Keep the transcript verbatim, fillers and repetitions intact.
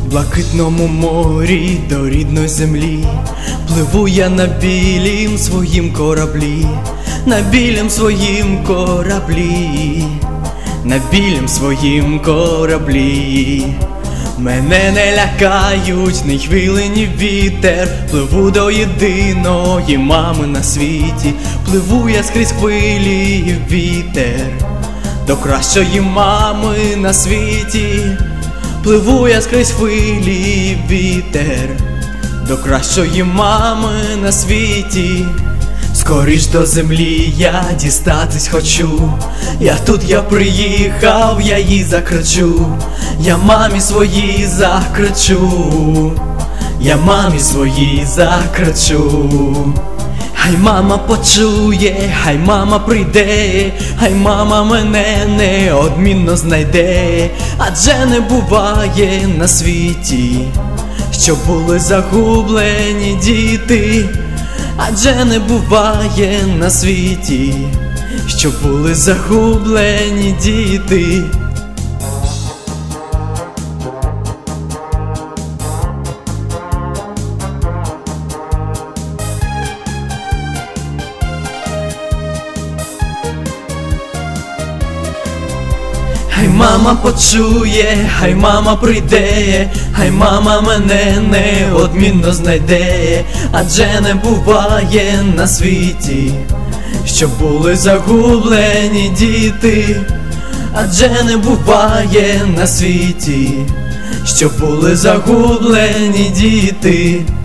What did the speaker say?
блакитному морі до рідної землі пливу я на білім своїм кораблі, на білім своїм кораблі, на білім своїм кораблі. Мене не лякають ні хвилі, ні вітер, пливу до єдиної мами на світі, пливу я скрізь хвилі і вітер, до кращої мами на світі, пливу я скрізь хвилі і вітер, до кращої мами на світі. Скоріш до землі я дістатись хочу, я тут, я приїхав, я їй закричу, я мамі своїй закричу, я мамі своїй закричу. Хай мама почує, хай мама прийде, хай мама мене неодмінно знайде, адже не буває на світі, щоб були загублені діти. Адже не буває на світі, щоб були загублені діти. Хай мама почує, хай мама прийде, хай мама мене неодмінно знайде, адже не буває на світі, щоб були загублені діти. Адже не буває на світі, щоб були загублені діти.